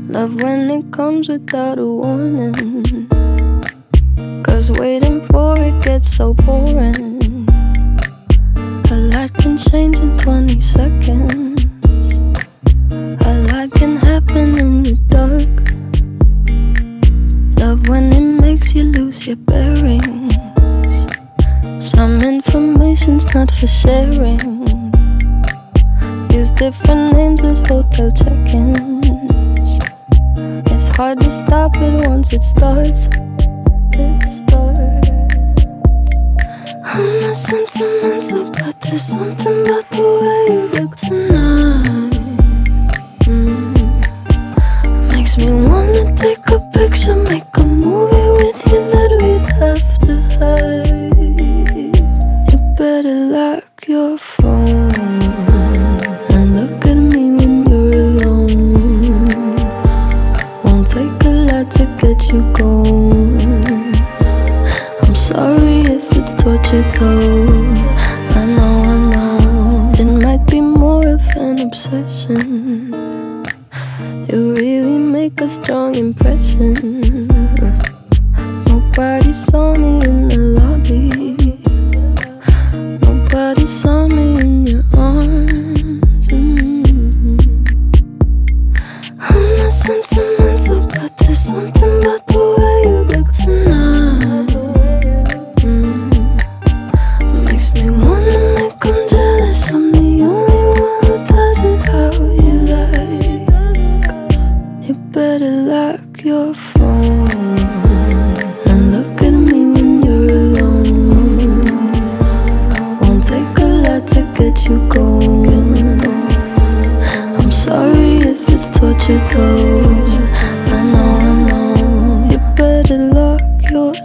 Love when it comes without a warning, 'cause waiting for it gets so boring. A lot can change in 20 seconds. A lot can happen in the dark. Love when it makes you lose your bearings. Some information's not for sharing. Use different names at hotel check-ins. It's hard to stop it once it starts. It starts. I'm not sentimental, but there's something about the way you look tonight. Makes me wanna take a picture, make a movie with you that we'd have to hide. You better lock your phone and look at me when you're alone. Won't take a lot to get you going. I'm sorry if it's torture though. I know it might be more of an obsession. You really make a strong impression. Nobody saw me in the lobby. Nobody saw me in your arms. I'm not sentimental, but there's something about the way you look tonight. Makes me wanna make 'em jealous. I'm the only one who does it how you like. You better lock your phone and look at me when you're alone. Won't take a lot to get you going. I'm sorry if it's torture though. I know. You better lock your